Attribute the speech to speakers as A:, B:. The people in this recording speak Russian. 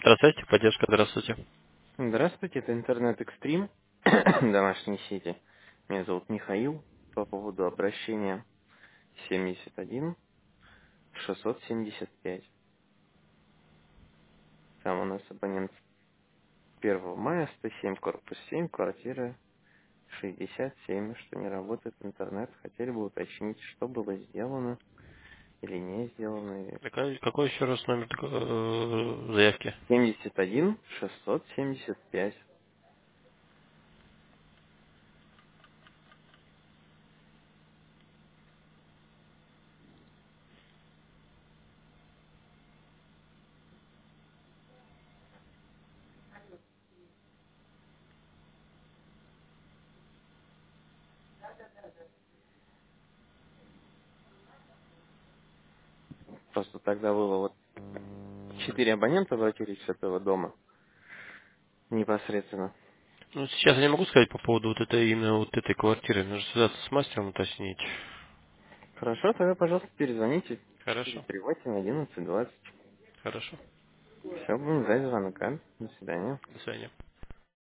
A: Здравствуйте, поддержка, здравствуйте.
B: Здравствуйте, это интернет-экстрим, домашние сети. Меня зовут Михаил. По поводу обращения 71 675. Там у нас абонент 1 мая, 107, корпус 7, квартира 67, что не работает интернет. Хотели бы уточнить, что было сделано или не сделано.
A: Какой еще раз номер заявки?
B: 71 675. Просто тогда было вот 4 абонента обратились с этого дома непосредственно.
A: Ну, сейчас я не могу сказать по поводу вот этой, именно вот этой квартиры. Нужно связаться с мастером уточнить.
B: Хорошо, тогда, пожалуйста, перезвоните
A: Хорошо,
B: 438-11-20.
A: хорошо.
B: Все, будем ждать звонка. До свидания.
A: До свидания.